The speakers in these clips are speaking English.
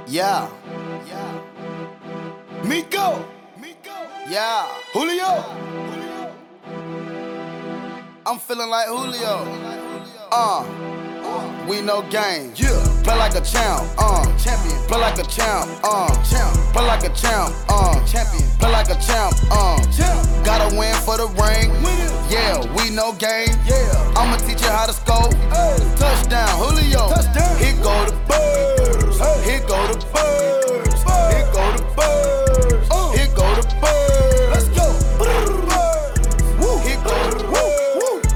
Yeah. Miko. Yeah. Julio. I'm feeling like Julio. We no game. Yeah. Play like a champ. Champion. Play like a champ. Champ. Play like a champ. Champion. Play like a champ. Champ. Gotta win for the ring. Yeah. We no game. Yeah. I'ma teach you how to score. Touchdown. Julio. Touchdown. Here go the birds. Here go the birds. Here go the birds. Here go the birds. Let's go. Here go the birds.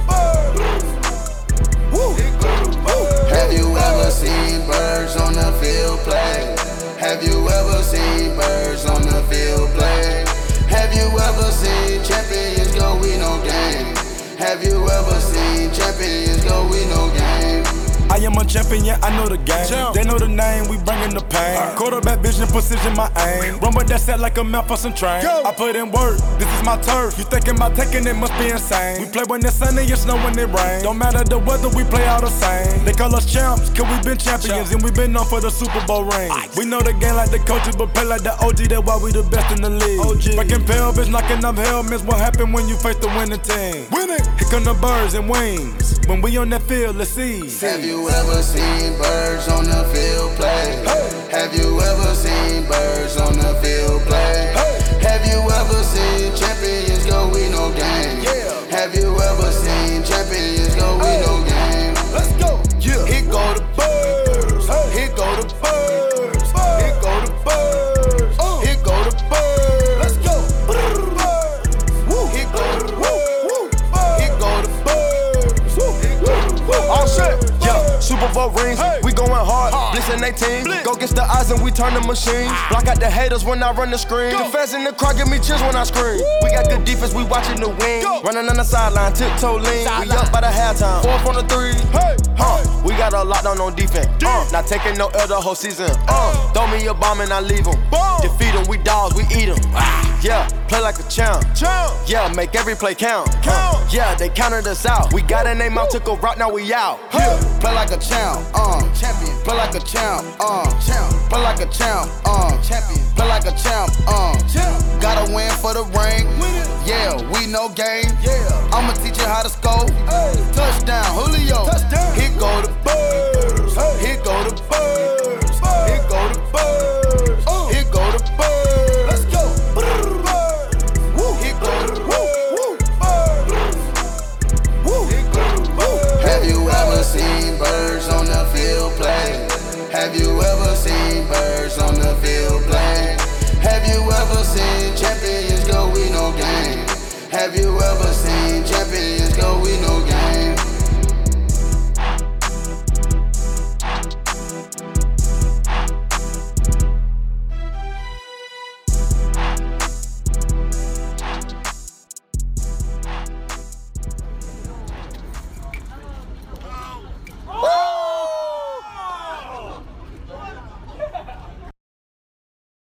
Here go the birds. Have you ever seen birds on the field play? Have you ever seen birds on the field play? Have you ever seen champions go win no game? Have you ever seen champions go win no game? I am a champion, I know the game. They know the name, we bringin' the pain. Quarterback vision, precision, my aim. Run with that set like a mouth for some train. I put in work, this is my turf. You thinking about taking it, must be insane. We play when it's sunny, it's snow when it rain. Don't matter the weather, we play all the same. They call us champs, cause we been champions. And we been on for the Super Bowl ring. We know the game like the coaches, but play like the OG. That's why we the best in the league. Breaking pelvis, knocking up helmets. What happen when you face the winning team? Winning! Here come the birds and wings. When we on that field, let's see. Have you ever seen birds on the field play? Have you ever seen birds on the field play? Have you ever seen champions go win no game? Have you ever seen champions go win no game? Let's go. Yeah. Here go the birds. Here go the birds. Here go the birds. Here go the birds. Let's go. Here go the birds. Here go the birds. Here go the birds. All set. Super Bowl rings, we going hard, blitz in 18. Go against the odds and we turn the machines. Block out the haters when I run the screen. The fans in the crowd give me chills when I scream. We got good defense, we watching the wing. Running on the sideline, tiptoe lean. We up by the halftime, 4 from the 3. We got a lockdown on defense. Not taking no L the whole season. Throw me a bomb and I leave them. Defeat them, we dogs, we eat them. Yeah, play like a champ. Yeah, make every play count. Yeah, they counted us out. We got a name out, took a route, now we out. Play like a champ, champion. Play like a champ, champ. Play like a champ, champion. Play like a champ, champ. Gotta win for the ring. Yeah, we no game. I'ma teach you how to score. Touchdown, Julio. Here go the birds. Here go the birds. Here go the birds. Here go the birds. Let's go. Here go the birds. Here go the birds. Have you ever seen birds on the field play? Have you ever seen birds on the field play? Have you ever seen champions go win no game? Have you ever seen champions go win no game?